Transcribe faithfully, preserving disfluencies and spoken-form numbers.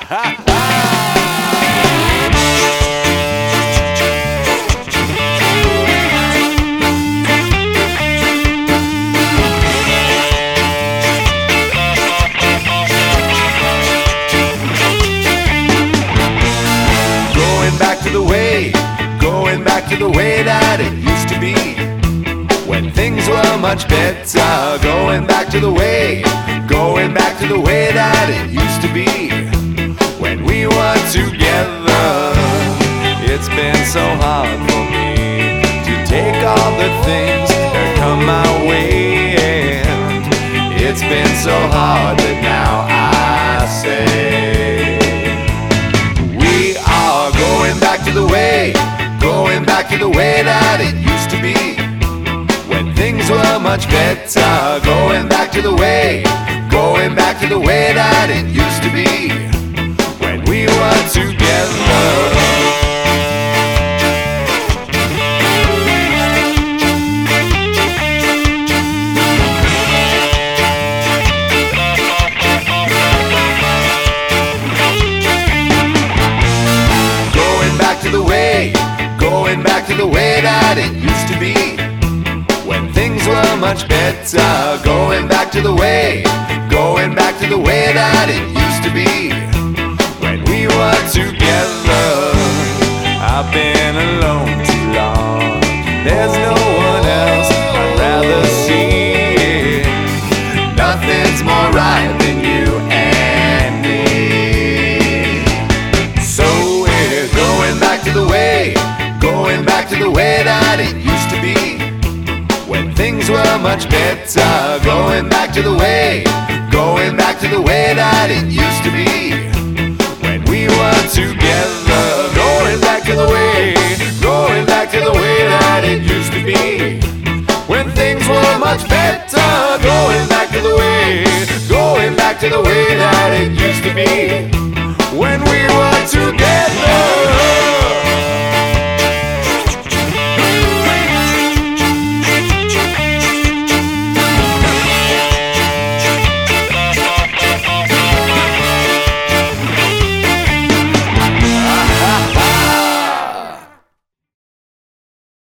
Back to the way, going back to the way that it used to be, when things were much better. Going back to the way, going back to the way that it used to be, when we were together. It's been so hard for me to take all the things that come my way, and it's been so hard that now I say going back to the way, going back to the way that it used to be, when things were much better. Going back to the way, going back to the way that it used to be, when we were together. The way, going back to the way that it used to be, when things were much better. Going back to the way, going back to the way that it used to be, when we were together. I've been alone too long, there's no one else I'd rather see. Nothing's more right than you and me. So we're going back to the way, going back to the way that it used to be, when things were much better. Going back to the way, going back to the way that it used to be, when we were together. Going back to the way, going back to the way that it used to be, when things were much better. Going back to the way, going back to the way that it used to be, when we were together.